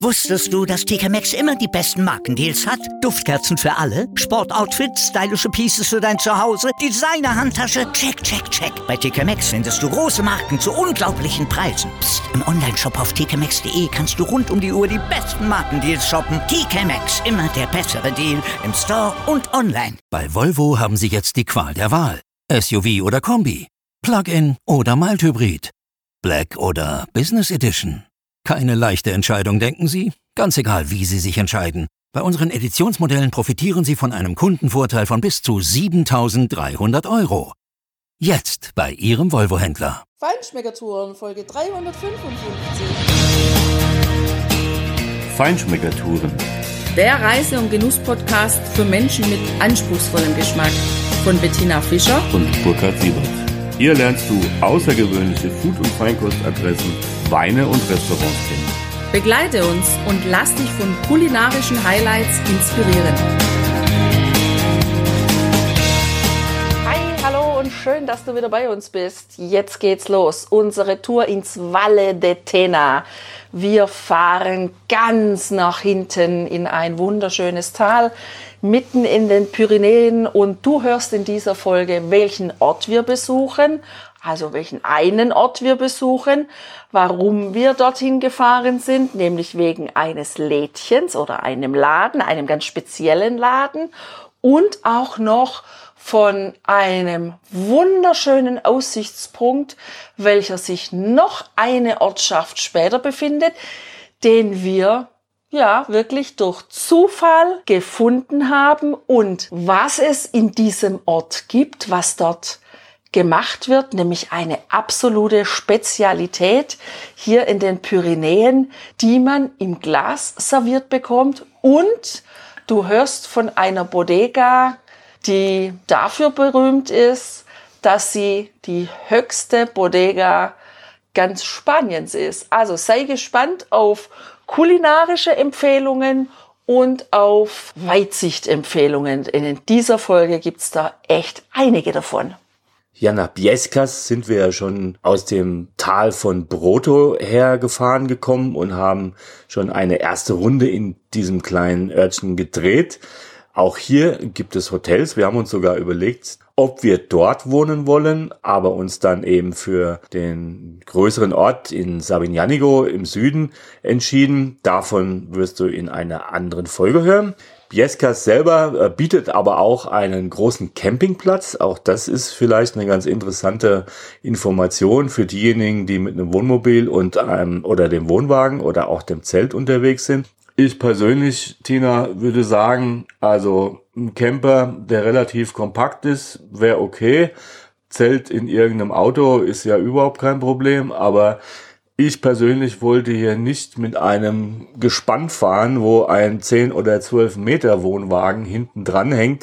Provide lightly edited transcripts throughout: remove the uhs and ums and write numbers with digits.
Wusstest du, dass TK Maxx immer die besten Markendeals hat? Duftkerzen für alle, Sportoutfits, stylische Pieces für dein Zuhause, Designer-Handtasche, check, check, check. Bei TK Maxx findest du große Marken zu unglaublichen Preisen. Psst. Im Onlineshop auf tkmaxx.de kannst du rund um die Uhr die besten Markendeals shoppen. TK Maxx, immer der bessere Deal im Store und online. Bei Volvo haben Sie jetzt die Qual der Wahl. SUV oder Kombi, Plug-in oder Mild-Hybrid, Black oder Business Edition. Keine leichte Entscheidung, denken Sie? Ganz egal, wie Sie sich entscheiden. Bei unseren Editionsmodellen profitieren Sie von einem Kundenvorteil von bis zu 7.300 €. Jetzt bei Ihrem Volvo-Händler. Feinschmeckertouren, Folge 355. Feinschmeckertouren. Der Reise- und Genuss-Podcast für Menschen mit anspruchsvollem Geschmack. Von Bettina Fischer Und Burkhard Siebert. Hier lernst du außergewöhnliche Food- und Feinkostadressen, Weine und Restaurants kennen. Begleite uns und lass dich von kulinarischen Highlights inspirieren. Hi, hallo und schön, dass du wieder bei uns bist. Jetzt geht's los. Unsere Tour ins Valle de Tena. Wir fahren ganz nach hinten in ein wunderschönes Tal, mitten in den Pyrenäen, und du hörst in dieser Folge, welchen Ort wir besuchen, also welchen einen Ort wir besuchen, warum wir dorthin gefahren sind, nämlich wegen eines Lädchens oder einem Laden, einem ganz speziellen Laden, und auch noch von einem wunderschönen Aussichtspunkt, welcher sich noch eine Ortschaft später befindet, den wir wirklich durch Zufall gefunden haben, und was es in diesem Ort gibt, was dort gemacht wird, nämlich eine absolute Spezialität hier in den Pyrenäen, die man im Glas serviert bekommt, und du hörst von einer Bodega, die dafür berühmt ist, dass sie die höchste Bodega ganz Spaniens ist. Also sei gespannt auf kulinarische Empfehlungen und auf Weitsichtempfehlungen. In dieser Folge gibt's da echt einige davon. Ja, nach Biescas sind wir ja schon aus dem Tal von Broto hergefahren gekommen und haben schon eine erste Runde in diesem kleinen Örtchen gedreht. Auch hier gibt es Hotels. Wir haben uns sogar überlegt, ob wir dort wohnen wollen, aber uns dann eben für den größeren Ort in Sabiñánigo im Süden entschieden. Davon wirst du in einer anderen Folge hören. Biescas selber bietet aber auch einen großen Campingplatz. Auch das ist vielleicht eine ganz interessante Information für diejenigen, die mit einem Wohnmobil und oder dem Wohnwagen oder auch dem Zelt unterwegs sind. Ich persönlich, Tina, würde sagen, also ein Camper, der relativ kompakt ist, wäre okay. Zelt in irgendeinem Auto ist ja überhaupt kein Problem, aber ich persönlich wollte hier nicht mit einem Gespann fahren, wo ein 10 oder 12 Meter Wohnwagen hinten dran hängt.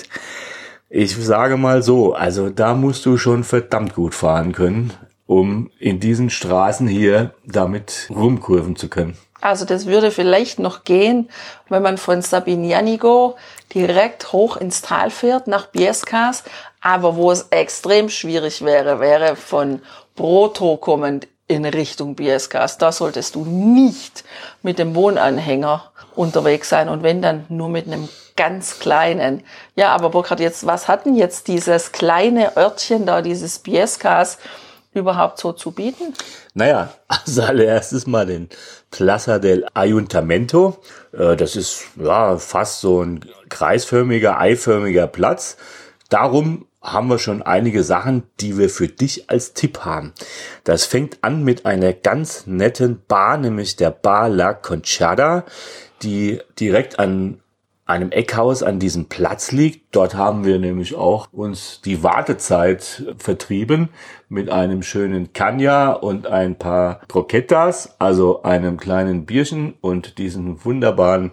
Ich sage mal so, also da musst du schon verdammt gut fahren können, um in diesen Straßen hier damit rumkurven zu können. Also das würde vielleicht noch gehen, wenn man von Sabiñánigo direkt hoch ins Tal fährt, nach Biescas. Aber wo es extrem schwierig wäre von Broto kommend in Richtung Biescas. Da solltest du nicht mit dem Wohnanhänger unterwegs sein, und wenn, dann nur mit einem ganz kleinen. Ja, aber Burkhard, was hat denn jetzt dieses kleine Örtchen da, dieses Biescas, überhaupt so zu bieten? Naja, als allererstes mal den Plaza del Ayuntamiento. Das ist fast so ein kreisförmiger, eiförmiger Platz. Darum haben wir schon einige Sachen, die wir für dich als Tipp haben. Das fängt an mit einer ganz netten Bar, nämlich der Bar La Conchada, die direkt an einem Eckhaus an diesem Platz liegt. Dort haben wir nämlich auch uns die Wartezeit vertrieben mit einem schönen Caña und ein paar Croquetas, also einem kleinen Bierchen und diesen wunderbaren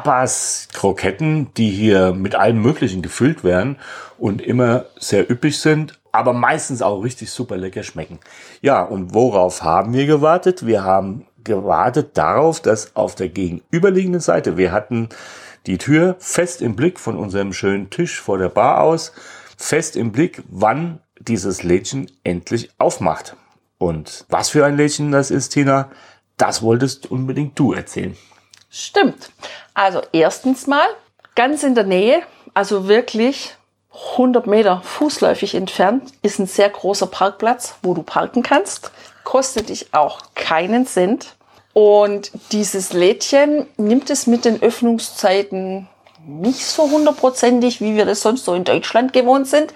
Tapas-Kroketten, die hier mit allem Möglichen gefüllt werden und immer sehr üppig sind, aber meistens auch richtig super lecker schmecken. Ja, und worauf haben wir gewartet? Wir haben gewartet darauf, dass auf der gegenüberliegenden Seite, wir hatten die Tür fest im Blick von unserem schönen Tisch vor der Bar aus, fest im Blick, wann dieses Lädchen endlich aufmacht. Und was für ein Lädchen das ist, Tina, das wolltest unbedingt du erzählen. Stimmt. Also erstens mal, ganz in der Nähe, also wirklich 100 Meter fußläufig entfernt, ist ein sehr großer Parkplatz, wo du parken kannst. Kostet dich auch keinen Cent. Und dieses Lädchen nimmt es mit den Öffnungszeiten nicht so hundertprozentig, wie wir das sonst so in Deutschland gewohnt sind.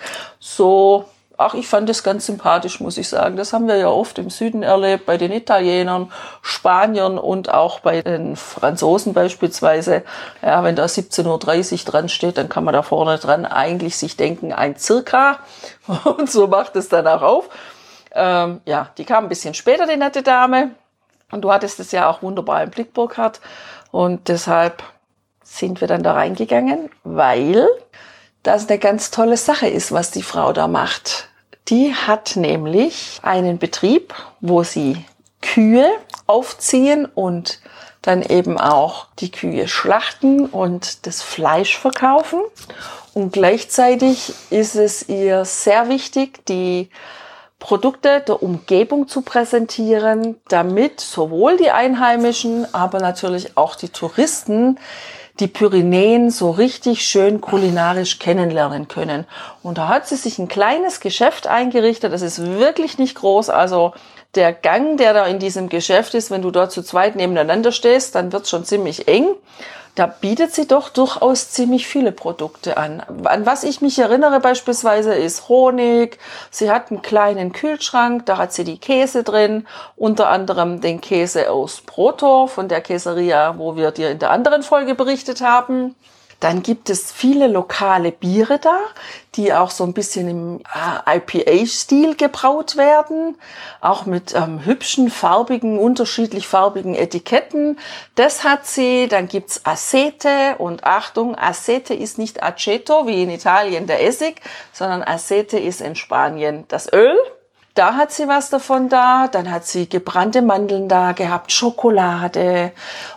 Ich fand das ganz sympathisch, muss ich sagen. Das haben wir ja oft im Süden erlebt, bei den Italienern, Spaniern und auch bei den Franzosen beispielsweise. Ja, wenn da 17:30 Uhr dran steht, dann kann man da vorne dran eigentlich sich denken, ein Circa. Und so macht es dann auch auf. Die kam ein bisschen später, die nette Dame. Und du hattest es ja auch wunderbar im Blick, Burkhard. Und deshalb sind wir dann da reingegangen, weil das eine ganz tolle Sache ist, was die Frau da macht. Die hat nämlich einen Betrieb, wo sie Kühe aufziehen und dann eben auch die Kühe schlachten und das Fleisch verkaufen. Und gleichzeitig ist es ihr sehr wichtig, die Produkte der Umgebung zu präsentieren, damit sowohl die Einheimischen, aber natürlich auch die Touristen die Pyrenäen so richtig schön kulinarisch kennenlernen können. Und da hat sie sich ein kleines Geschäft eingerichtet. Das ist wirklich nicht groß. Also der Gang, der da in diesem Geschäft ist, wenn du dort zu zweit nebeneinander stehst, dann wird es schon ziemlich eng. Da bietet sie doch durchaus ziemlich viele Produkte an. An was ich mich erinnere beispielsweise ist Honig. Sie hat einen kleinen Kühlschrank, da hat sie die Käse drin. Unter anderem den Käse aus Broto von der Käseria, wo wir dir in der anderen Folge berichtet haben. Dann gibt es viele lokale Biere da, die auch so ein bisschen im IPA-Stil gebraut werden. Auch mit hübschen, farbigen, unterschiedlich farbigen Etiketten. Das hat sie. Dann gibt's Acete. Und Achtung, Acete ist nicht Aceto, wie in Italien der Essig, sondern Acete ist in Spanien das Öl. Da hat sie was davon da. Dann hat sie gebrannte Mandeln da gehabt, Schokolade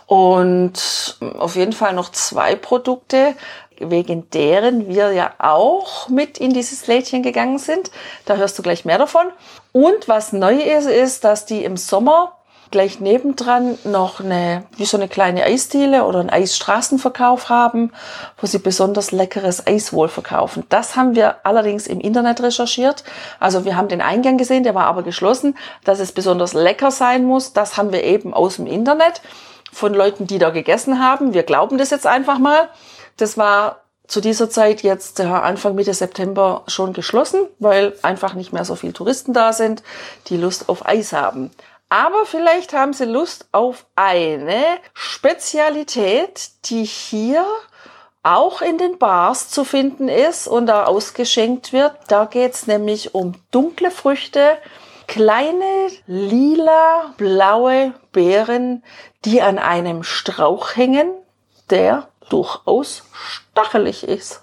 und auf jeden Fall noch 2 Produkte, wegen deren wir ja auch mit in dieses Lädchen gegangen sind. Da hörst du gleich mehr davon. Und was neu ist, dass die im Sommer gleich nebendran noch wie so eine kleine Eisdiele oder einen Eisstraßenverkauf haben, wo sie besonders leckeres Eis wohl verkaufen. Das haben wir allerdings im Internet recherchiert. Also wir haben den Eingang gesehen, der war aber geschlossen. Dass es besonders lecker sein muss, das haben wir eben aus dem Internet von Leuten, die da gegessen haben. Wir glauben das jetzt einfach mal. Das war zu dieser Zeit jetzt Anfang Mitte September schon geschlossen, weil einfach nicht mehr so viele Touristen da sind, die Lust auf Eis haben. Aber vielleicht haben sie Lust auf eine Spezialität, die hier auch in den Bars zu finden ist und da ausgeschenkt wird. Da geht's nämlich um dunkle Früchte, kleine lila, blaue Beeren, die an einem Strauch hängen, der durchaus stachelig ist.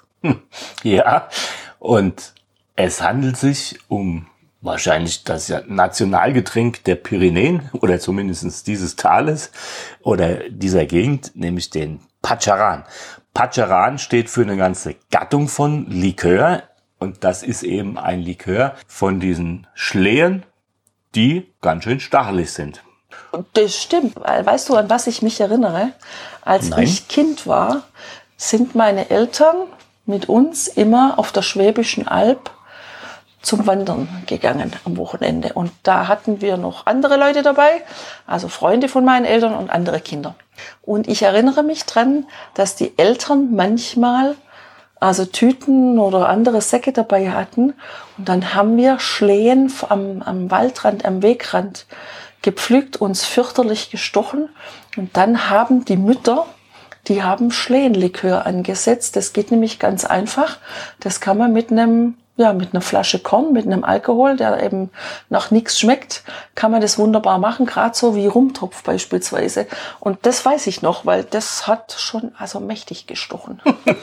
Ja, und es handelt sich um wahrscheinlich das Nationalgetränk der Pyrenäen oder zumindest dieses Tales oder dieser Gegend, nämlich den Pacharan. Pacharan steht für eine ganze Gattung von Likör und das ist eben ein Likör von diesen Schlehen, die ganz schön stachelig sind. Das stimmt. Weißt du, an was ich mich erinnere? Als ich Kind war, sind meine Eltern mit uns immer auf der Schwäbischen Alb zum Wandern gegangen am Wochenende. Und da hatten wir noch andere Leute dabei, also Freunde von meinen Eltern und andere Kinder. Und ich erinnere mich dran, dass die Eltern manchmal also Tüten oder andere Säcke dabei hatten. Und dann haben wir Schlehen am Waldrand, am Wegrand gepflückt, uns fürchterlich gestochen. Und dann haben die Mütter, die haben Schlehenlikör angesetzt. Das geht nämlich ganz einfach. Das kann man mit einer Flasche Korn, mit einem Alkohol, der eben nach nichts schmeckt, kann man das wunderbar machen, gerade so wie Rumtopf beispielsweise. Und das weiß ich noch, weil das hat schon mächtig gestochen.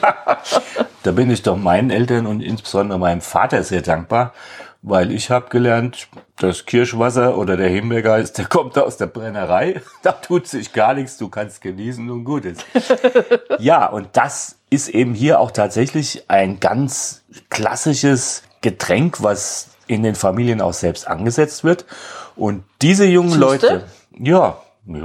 Da bin ich doch meinen Eltern und insbesondere meinem Vater sehr dankbar, weil ich habe gelernt, das Kirschwasser oder der Himbeergeist, der kommt aus der Brennerei, da tut sich gar nichts, du kannst genießen und gut ist. Ja, und das ist eben hier auch tatsächlich ein ganz klassisches Getränk, was in den Familien auch selbst angesetzt wird. Und diese jungen Leute,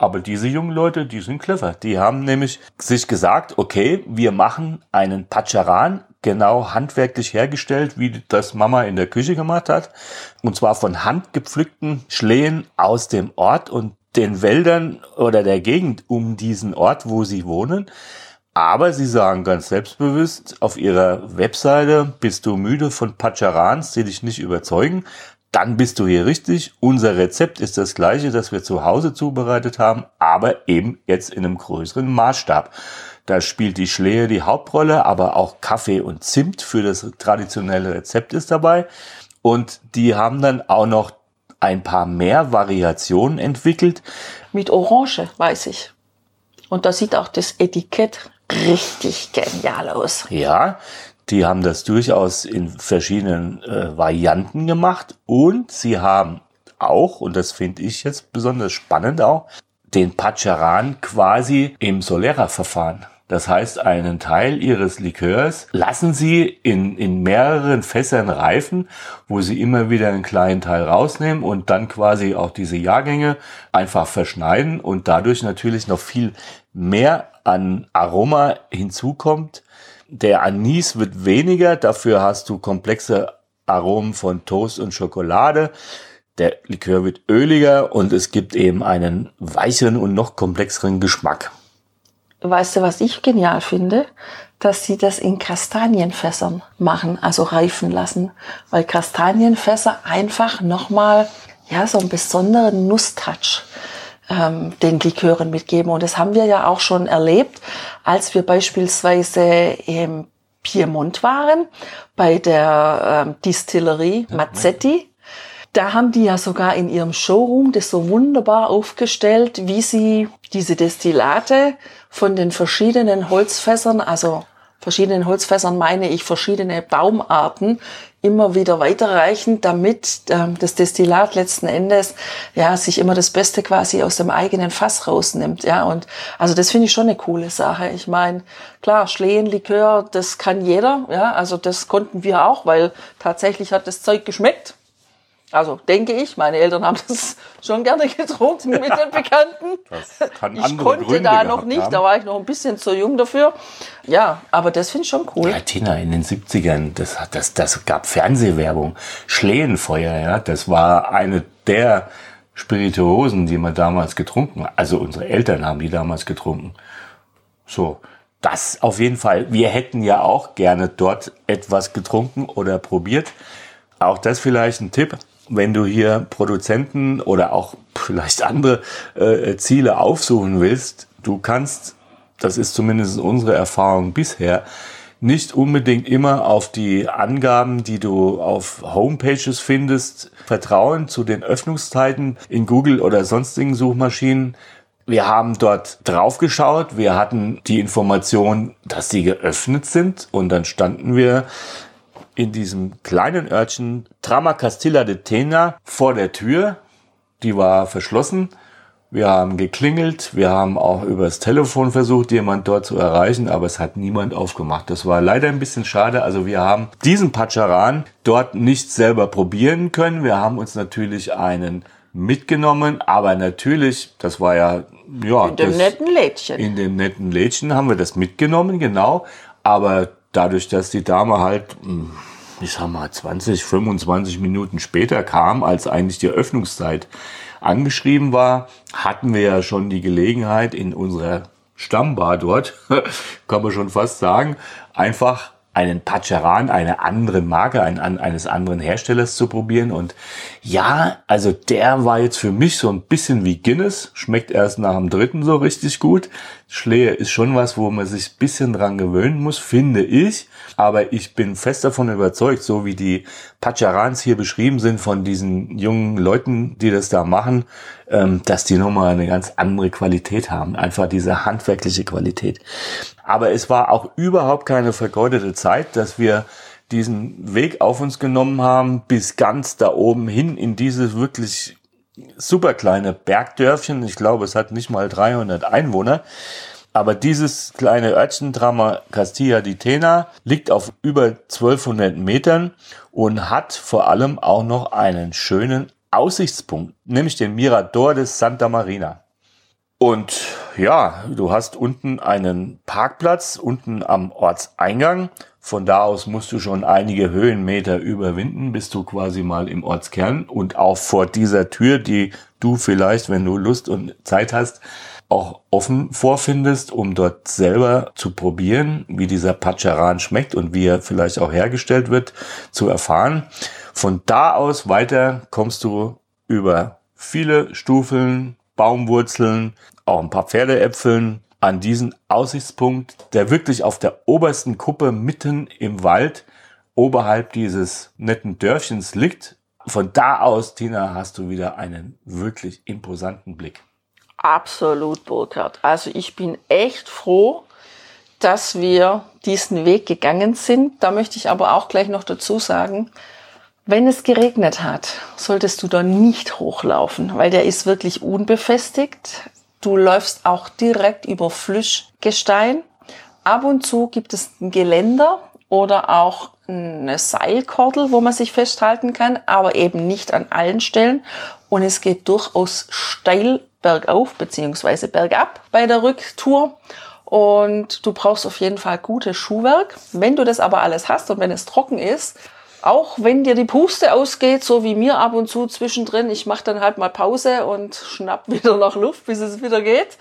aber diese jungen Leute, die sind clever. Die haben nämlich sich gesagt, okay, wir machen einen Pacharan, genau handwerklich hergestellt, wie das Mama in der Küche gemacht hat. Und zwar von handgepflückten Schlehen aus dem Ort und den Wäldern oder der Gegend um diesen Ort, wo sie wohnen. Aber sie sagen ganz selbstbewusst auf ihrer Webseite, bist du müde von Pacharans, die dich nicht überzeugen, dann bist du hier richtig. Unser Rezept ist das gleiche, das wir zu Hause zubereitet haben, aber eben jetzt in einem größeren Maßstab. Da spielt die Schlehe die Hauptrolle, aber auch Kaffee und Zimt für das traditionelle Rezept ist dabei. Und die haben dann auch noch ein paar mehr Variationen entwickelt. Mit Orange, weiß ich. Und da sieht auch das Etikett richtig genial aus. Ja, die haben das durchaus in verschiedenen Varianten gemacht. Und sie haben auch, und das finde ich jetzt besonders spannend auch, den Pacharan quasi im Solera-Verfahren. Das heißt, einen Teil ihres Likörs lassen sie in mehreren Fässern reifen, wo sie immer wieder einen kleinen Teil rausnehmen und dann quasi auch diese Jahrgänge einfach verschneiden und dadurch natürlich noch viel mehr an Aroma hinzukommt. Der Anis wird weniger, dafür hast du komplexe Aromen von Toast und Schokolade. Der Likör wird öliger und es gibt eben einen weicheren und noch komplexeren Geschmack. Weißt du, was ich genial finde? Dass sie das in Kastanienfässern machen, also reifen lassen. Weil Kastanienfässer einfach nochmal so einen besonderen Nusstouch den Likören mitgeben. Und das haben wir ja auch schon erlebt, als wir beispielsweise im Piemont waren, bei der Distillerie Mazzetti. Da haben die ja sogar in ihrem Showroom das so wunderbar aufgestellt, wie sie diese Destillate von den verschiedenen Holzfässern, also verschiedenen Holzfässern meine ich verschiedene Baumarten, immer wieder weiterreichen, damit das Destillat letzten Endes sich immer das Beste quasi aus dem eigenen Fass rausnimmt. Ja, und also das finde ich schon eine coole Sache. Ich meine, klar, Schlehenlikör, das kann jeder, also das konnten wir auch, weil tatsächlich hat das Zeug geschmeckt. Also denke ich, meine Eltern haben das schon gerne getrunken mit den Bekannten. Das kann ich andere konnte Gründe da noch nicht, haben. da war ich noch ein bisschen zu jung dafür. Ja, aber das finde ich schon cool. Ja, Tina, in den 70ern, das gab Fernsehwerbung, Schlehenfeuer, das war eine der Spirituosen, die man damals getrunken hat. Also unsere Eltern haben die damals getrunken. So, das auf jeden Fall. Wir hätten ja auch gerne dort etwas getrunken oder probiert. Auch das vielleicht ein Tipp. Wenn du hier Produzenten oder auch vielleicht andere Ziele aufsuchen willst, du kannst, das ist zumindest unsere Erfahrung bisher, nicht unbedingt immer auf die Angaben, die du auf Homepages findest, vertrauen zu den Öffnungszeiten in Google oder sonstigen Suchmaschinen. Wir haben dort drauf geschaut, wir hatten die Information, dass sie geöffnet sind und dann standen wir in diesem kleinen Örtchen Trama Castilla de Tena vor der Tür. Die war verschlossen. Wir haben geklingelt. Wir haben auch übers Telefon versucht, jemand dort zu erreichen, aber es hat niemand aufgemacht. Das war leider ein bisschen schade. Also wir haben diesen Pacharan dort nicht selber probieren können. Wir haben uns natürlich einen mitgenommen, aber natürlich, das war in dem netten Lädchen. In dem netten Lädchen haben wir das mitgenommen, genau. Aber dadurch, dass die Dame halt, 20, 25 Minuten später kam, als eigentlich die Öffnungszeit angeschrieben war, hatten wir ja schon die Gelegenheit in unserer Stammbar dort, kann man schon fast sagen, einfach einen Pacharan einer anderen Marke, eines anderen Herstellers zu probieren. Und ja, also der war jetzt für mich so ein bisschen wie Guinness, schmeckt erst nach dem dritten so richtig gut. Schlehe ist schon was, wo man sich ein bisschen dran gewöhnen muss, finde ich. Aber ich bin fest davon überzeugt, so wie die Pacharans hier beschrieben sind von diesen jungen Leuten, die das da machen, dass die nochmal eine ganz andere Qualität haben. Einfach diese handwerkliche Qualität. Aber es war auch überhaupt keine vergeudete Zeit, dass wir diesen Weg auf uns genommen haben, bis ganz da oben hin in dieses wirklich super kleine Bergdörfchen. Ich glaube, es hat nicht mal 300 Einwohner. Aber dieses kleine Örtchen Trama Castilla de Tena liegt auf über 1200 Metern und hat vor allem auch noch einen schönen Aussichtspunkt, nämlich den Mirador de Santa Marina. Und ja, du hast unten einen Parkplatz, unten am Ortseingang. Von da aus musst du schon einige Höhenmeter überwinden, bis du quasi mal im Ortskern und auch vor dieser Tür, die du vielleicht, wenn du Lust und Zeit hast, auch offen vorfindest, um dort selber zu probieren, wie dieser Patscheran schmeckt und wie er vielleicht auch hergestellt wird, zu erfahren. Von da aus weiter kommst du über viele Stufen, Baumwurzeln, auch ein paar Pferdeäpfeln an diesen Aussichtspunkt, der wirklich auf der obersten Kuppe mitten im Wald oberhalb dieses netten Dörfchens liegt. Von da aus, Tina, hast du wieder einen wirklich imposanten Blick. Absolut, Burkhard. Also ich bin echt froh, dass wir diesen Weg gegangen sind. Da möchte ich aber auch gleich noch dazu sagen, wenn es geregnet hat, solltest du da nicht hochlaufen, weil der ist wirklich unbefestigt. Du läufst auch direkt über Flüschgestein. Ab und zu gibt es ein Geländer oder auch eine Seilkordel, wo man sich festhalten kann, aber eben nicht an allen Stellen. Und es geht durchaus steil bergauf bzw. bergab bei der Rücktour. Und du brauchst auf jeden Fall gutes Schuhwerk. Wenn du das aber alles hast und wenn es trocken ist, auch wenn dir die Puste ausgeht, so wie mir ab und zu zwischendrin, ich mache dann halt mal Pause und schnapp wieder nach Luft, bis es wieder geht,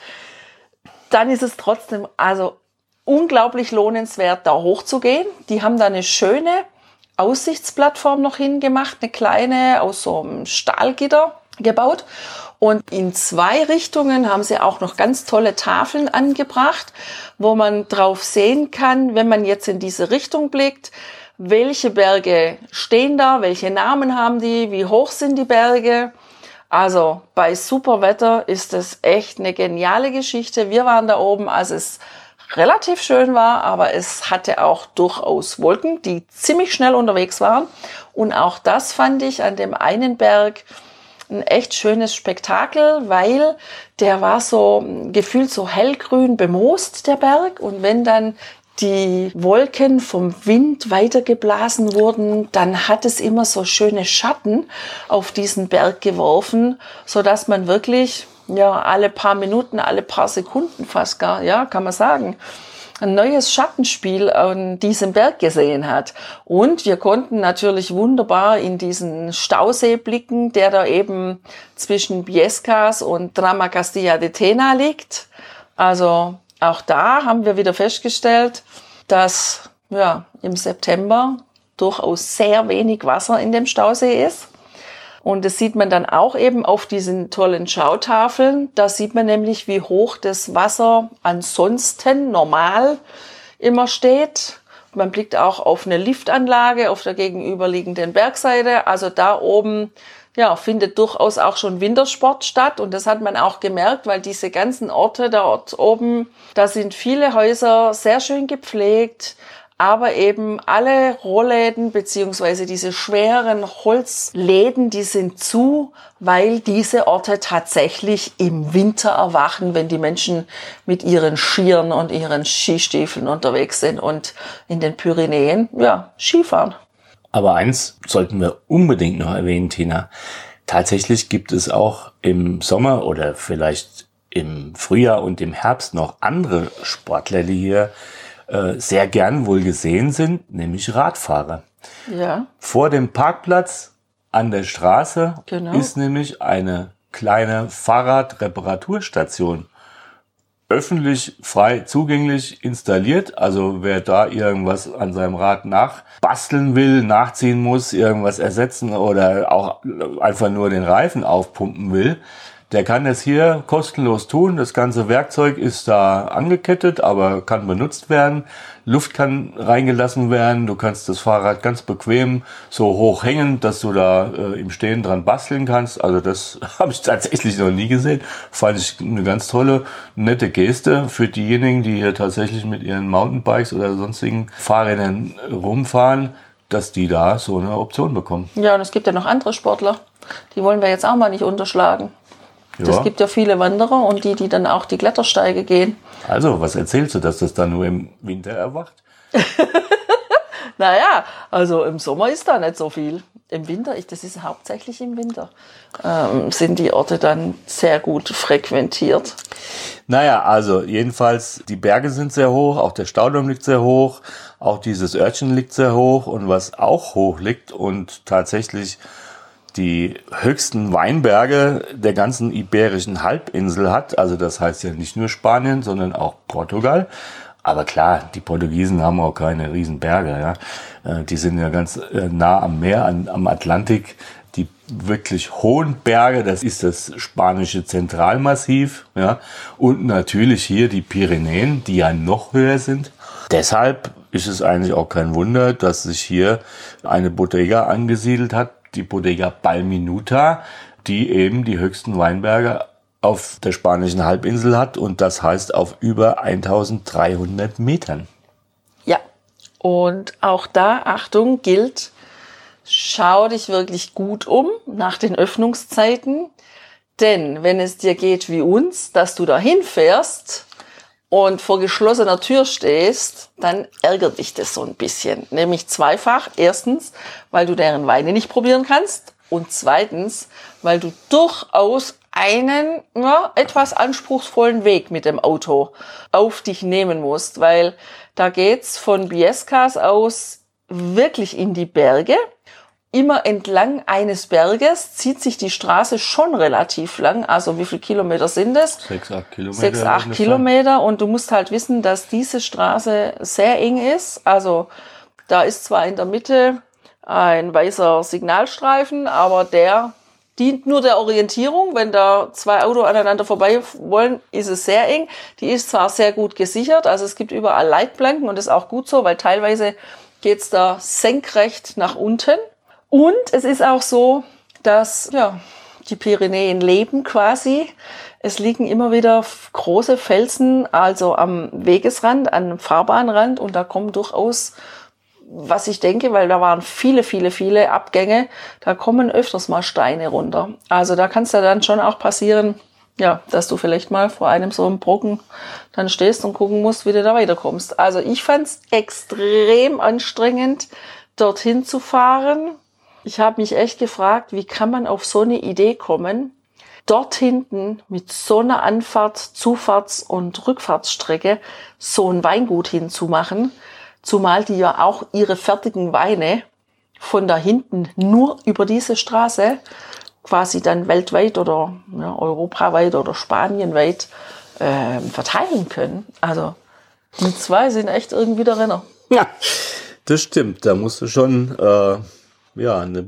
dann ist es trotzdem also unglaublich lohnenswert, da hochzugehen. Die haben da eine schöne Aussichtsplattform noch hingemacht, eine kleine aus so einem Stahlgitter gebaut. Und in 2 Richtungen haben sie auch noch ganz tolle Tafeln angebracht, wo man drauf sehen kann, wenn man jetzt in diese Richtung blickt, welche Berge stehen da, welche Namen haben die, wie hoch sind die Berge. Also bei super Wetter ist es echt eine geniale Geschichte. Wir waren da oben, als es relativ schön war, aber es hatte auch durchaus Wolken, die ziemlich schnell unterwegs waren. Und auch das fand ich an dem einen Berg ein echt schönes Spektakel, weil der war so gefühlt so hellgrün bemoost, der Berg. Und wenn dann die Wolken vom Wind weitergeblasen wurden, dann hat es immer so schöne Schatten auf diesen Berg geworfen, so dass man wirklich alle paar Minuten, alle paar Sekunden fast gar, kann man sagen, ein neues Schattenspiel an diesem Berg gesehen hat. Und wir konnten natürlich wunderbar in diesen Stausee blicken, der da eben zwischen Biescas und Trama Castilla de Tena liegt. Also auch da haben wir wieder festgestellt, dass im September durchaus sehr wenig Wasser in dem Stausee ist. Und das sieht man dann auch eben auf diesen tollen Schautafeln. Da sieht man nämlich, wie hoch das Wasser ansonsten normal immer steht. Man blickt auch auf eine Liftanlage auf der gegenüberliegenden Bergseite. Also da oben findet durchaus auch schon Wintersport statt. Und das hat man auch gemerkt, weil diese ganzen Orte dort oben, da sind viele Häuser sehr schön gepflegt. Aber eben alle Rollläden beziehungsweise diese schweren Holzläden, die sind zu, weil diese Orte tatsächlich im Winter erwachen, wenn die Menschen mit ihren Skiern und ihren Skistiefeln unterwegs sind und in den Pyrenäen, Skifahren. Aber eins sollten wir unbedingt noch erwähnen, Tina. Tatsächlich gibt es auch im Sommer oder vielleicht im Frühjahr und im Herbst noch andere Sportler, die hier sehr gern wohl gesehen sind, nämlich Radfahrer. Ja. Vor dem Parkplatz an der Straße ist nämlich eine kleine Fahrradreparaturstation öffentlich frei zugänglich installiert. Also wer da irgendwas an seinem Rad nachbasteln will, nachziehen muss, irgendwas ersetzen oder auch einfach nur den Reifen aufpumpen will, der kann das hier kostenlos tun. Das ganze Werkzeug ist da angekettet, aber kann benutzt werden. Luft kann reingelassen werden. Du kannst das Fahrrad ganz bequem so hoch hängen, dass du da im Stehen dran basteln kannst. Also das habe ich tatsächlich noch nie gesehen. Fand ich eine ganz tolle, nette Geste für diejenigen, die hier tatsächlich mit ihren Mountainbikes oder sonstigen Fahrrädern rumfahren, dass die da so eine Option bekommen. Ja, und es gibt ja noch andere Sportler. Die wollen wir jetzt auch mal nicht unterschlagen. Es gibt ja viele Wanderer und die dann auch die Klettersteige gehen. Also, was erzählst du, dass das dann nur im Winter erwacht? Naja, also im Sommer ist da nicht so viel. im Winter, das ist hauptsächlich im Winter, sind die Orte dann sehr gut frequentiert. Naja, also jedenfalls, die Berge sind sehr hoch, auch der Staudamm liegt sehr hoch, auch dieses Örtchen liegt sehr hoch und was auch hoch liegt und tatsächlich die höchsten Weinberge der ganzen iberischen Halbinsel hat, also das heißt ja nicht nur Spanien, sondern auch Portugal. Aber klar, die Portugiesen haben auch keine riesen Berge, ja. Die sind ja ganz nah am Meer, am Atlantik. Die wirklich hohen Berge, das ist das spanische Zentralmassiv, ja. Und natürlich hier die Pyrenäen, die ja noch höher sind. Deshalb ist es eigentlich auch kein Wunder, dass sich hier eine Bodega angesiedelt hat, die Bodega Balminuta, die eben die höchsten Weinberge auf der spanischen Halbinsel hat und das heißt auf über 1300 Metern. Ja, und auch da, Achtung, gilt, schau dich wirklich gut um nach den Öffnungszeiten, denn wenn es dir geht wie uns, dass du da hinfährst und vor geschlossener Tür stehst, dann ärgert dich das so ein bisschen. Nämlich zweifach. Erstens, weil du deren Weine nicht probieren kannst und zweitens, weil du durchaus einen etwas anspruchsvollen Weg mit dem Auto auf dich nehmen musst, weil da geht's von Biescas aus wirklich in die Berge. Immer entlang eines Berges zieht sich die Straße schon relativ lang. Also wie viele Kilometer sind es? 6, 8 Kilometer. 6, 8 Kilometer. Und du musst halt wissen, dass diese Straße sehr eng ist. Also da ist zwar in der Mitte ein weißer Signalstreifen, aber der dient nur der Orientierung. Wenn da zwei Autos aneinander vorbei wollen, ist es sehr eng. Die ist zwar sehr gut gesichert, also es gibt überall Leitplanken und das ist auch gut so, weil teilweise geht's da senkrecht nach unten. Und es ist auch so, dass die Pyrenäen leben quasi. Es liegen immer wieder große Felsen, also am Wegesrand, am Fahrbahnrand und da kommen durchaus, was ich denke, weil da waren viele Abgänge, da kommen öfters mal Steine runter. Also da kann es ja dann schon auch passieren, dass du vielleicht mal vor einem so einem Brocken dann stehst und gucken musst, wie du da weiterkommst. Also ich fand es extrem anstrengend, dorthin zu fahren. Ich habe mich echt gefragt, wie kann man auf so eine Idee kommen, dort hinten mit so einer Anfahrts-, Zufahrts- und Rückfahrtsstrecke so ein Weingut hinzumachen, zumal die ja auch ihre fertigen Weine von da hinten nur über diese Straße quasi dann weltweit oder europaweit oder spanienweit verteilen können. Also die zwei sind echt irgendwie der Renner. Ja, das stimmt. Da musst du schon ein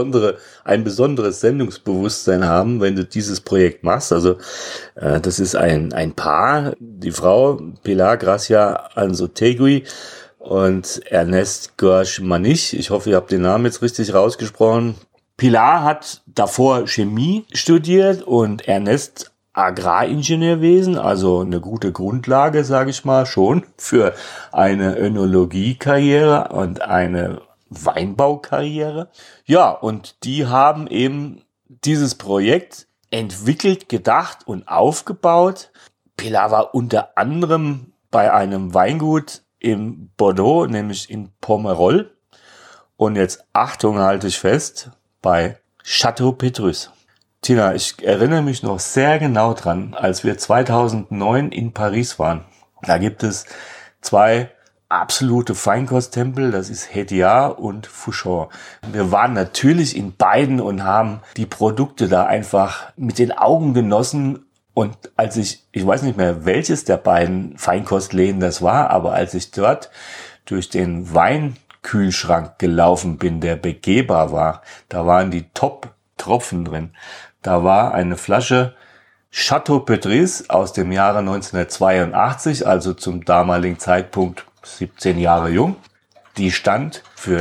besonderes Sendungsbewusstsein haben, wenn du dieses Projekt machst. Also das ist ein Paar, die Frau Pilar Gracia Anzotegui und Ernest Gorsch-Manich. Ich hoffe, ihr habt den Namen jetzt richtig rausgesprochen. Pilar hat davor Chemie studiert und Ernest Agraringenieurwesen, also eine gute Grundlage, sage ich mal, schon für eine Önologiekarriere und eine Weinbaukarriere. Ja, und die haben eben dieses Projekt entwickelt, gedacht und aufgebaut. Pilar war unter anderem bei einem Weingut in Bordeaux, nämlich in Pomerol. Und jetzt Achtung, halte ich fest, bei Château Petrus. Tina, ich erinnere mich noch sehr genau dran, als wir 2009 in Paris waren. Da gibt es zwei absolute Feinkosttempel, das ist Hédiard und Fouchon. Wir waren natürlich in beiden und haben die Produkte da einfach mit den Augen genossen. Und als ich weiß nicht mehr, welches der beiden Feinkostläden das war, aber als ich dort durch den Weinkühlschrank gelaufen bin, der begehbar war, da waren die Top-Tropfen drin. Da war eine Flasche Château Petrus aus dem Jahre 1982, also zum damaligen Zeitpunkt 17 Jahre jung. Die stand für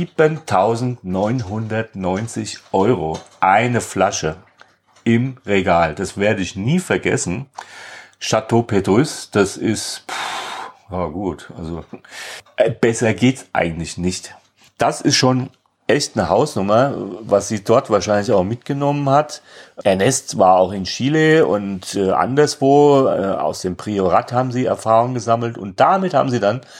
7.990 €. Eine Flasche im Regal. Das werde ich nie vergessen. Château Petrus, das ist, gut, also besser geht's eigentlich nicht. Das ist schon echt eine Hausnummer, was sie dort wahrscheinlich auch mitgenommen hat. Ernest war auch in Chile und anderswo, aus dem Priorat haben sie Erfahrung gesammelt und damit haben sie dann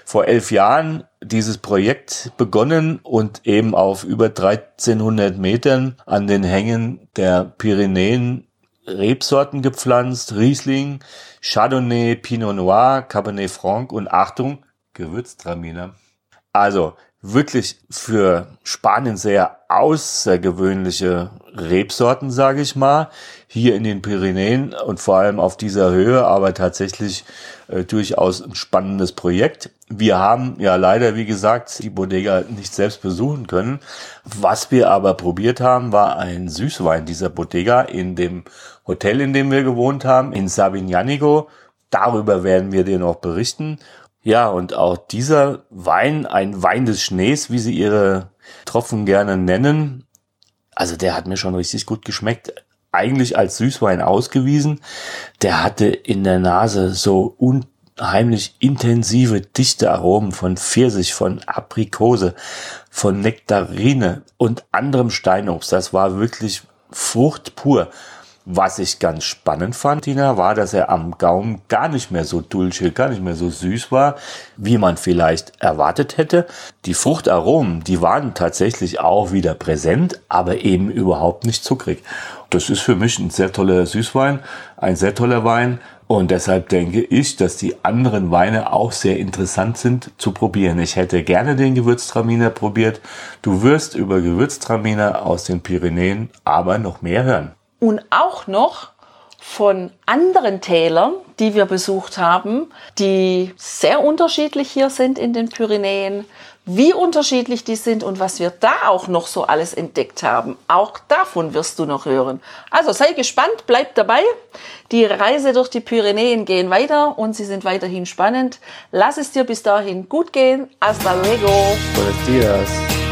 vor 11 Jahren dieses Projekt begonnen und eben auf über 1300 Metern an den Hängen der Pyrenäen Rebsorten gepflanzt, Riesling, Chardonnay, Pinot Noir, Cabernet Franc und Achtung, Gewürztraminer. Also wirklich für Spanien sehr außergewöhnliche Rebsorten, sage ich mal, hier in den Pyrenäen und vor allem auf dieser Höhe, aber tatsächlich durchaus ein spannendes Projekt. Wir haben ja leider, wie gesagt, die Bodega nicht selbst besuchen können. Was wir aber probiert haben, war ein Süßwein dieser Bodega in dem Hotel, in dem wir gewohnt haben, in Sabiñánigo. Darüber werden wir dir noch berichten. Ja, und auch dieser Wein, ein Wein des Schnees, wie sie ihre Tropfen gerne nennen, also der hat mir schon richtig gut geschmeckt. Eigentlich als Süßwein ausgewiesen. Der hatte in der Nase so unheimlich intensive, dichte Aromen von Pfirsich, von Aprikose, von Nektarine und anderem Steinobst. Das war wirklich Frucht pur. Was ich ganz spannend fand, Tina, war, dass er am Gaumen gar nicht mehr so dulce, gar nicht mehr so süß war, wie man vielleicht erwartet hätte. Die Fruchtaromen, die waren tatsächlich auch wieder präsent, aber eben überhaupt nicht zuckrig. Das ist für mich ein sehr toller Süßwein, ein sehr toller Wein. Und deshalb denke ich, dass die anderen Weine auch sehr interessant sind zu probieren. Ich hätte gerne den Gewürztraminer probiert. Du wirst über Gewürztraminer aus den Pyrenäen aber noch mehr hören. Und auch noch von anderen Tälern, die wir besucht haben, die sehr unterschiedlich hier sind in den Pyrenäen, wie unterschiedlich die sind und was wir da auch noch so alles entdeckt haben. Auch davon wirst du noch hören. Also sei gespannt, bleib dabei. Die Reise durch die Pyrenäen gehen weiter und sie sind weiterhin spannend. Lass es dir bis dahin gut gehen. Hasta luego. Buenos dias.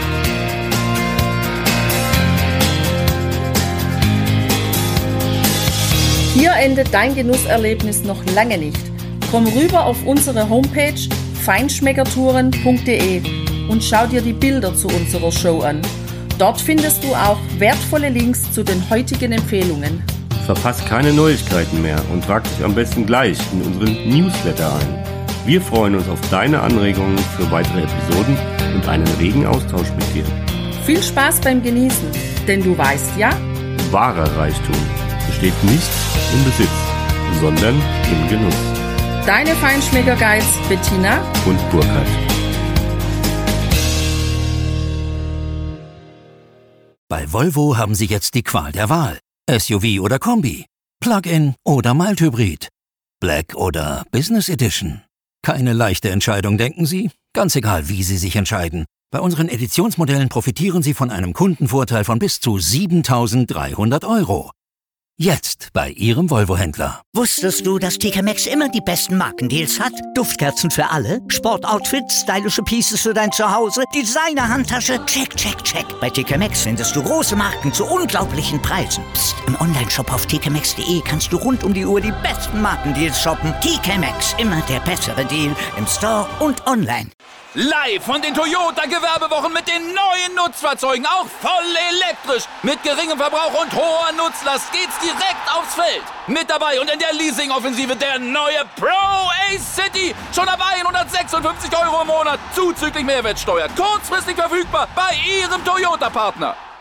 Hier endet dein Genusserlebnis noch lange nicht. Komm rüber auf unsere Homepage feinschmeckertouren.de und schau dir die Bilder zu unserer Show an. Dort findest du auch wertvolle Links zu den heutigen Empfehlungen. Verpasst keine Neuigkeiten mehr und trag dich am besten gleich in unseren Newsletter ein. Wir freuen uns auf deine Anregungen für weitere Episoden und einen regen Austausch mit dir. Viel Spaß beim Genießen, denn du weißt ja, Wahrer Reichtum besteht nicht im Besitz, sondern im Genuss. deine Feinschmecker-Guides Bettina Und Burkhard. Bei Volvo haben Sie jetzt die Qual der Wahl. SUV oder Kombi, Plug-in oder Mild-Hybrid, Black oder Business Edition. Keine leichte Entscheidung, denken Sie? Ganz egal, wie Sie sich entscheiden. Bei unseren Editionsmodellen profitieren Sie von einem Kundenvorteil von bis zu 7.300 €. Jetzt bei Ihrem Volvo-Händler. Wusstest du, dass TK Maxx immer die besten Markendeals hat? Duftkerzen für alle, Sportoutfits, stylische Pieces für dein Zuhause, Designer-Handtasche, check, check, check. Bei TK Maxx findest du große Marken zu unglaublichen Preisen. Psst. Im Onlineshop auf tkmaxx.de kannst du rund um die Uhr die besten Markendeals shoppen. TK Maxx, immer der bessere Deal im Store und online. Live von den Toyota-Gewerbewochen mit den neuen Nutzfahrzeugen, auch voll elektrisch. Mit geringem Verbrauch und hoher Nutzlast geht's direkt aufs Feld. Mit dabei und in der Leasing-Offensive der neue Pro Ace City. Schon ab 156 € im Monat, zuzüglich Mehrwertsteuer. Kurzfristig verfügbar bei Ihrem Toyota-Partner.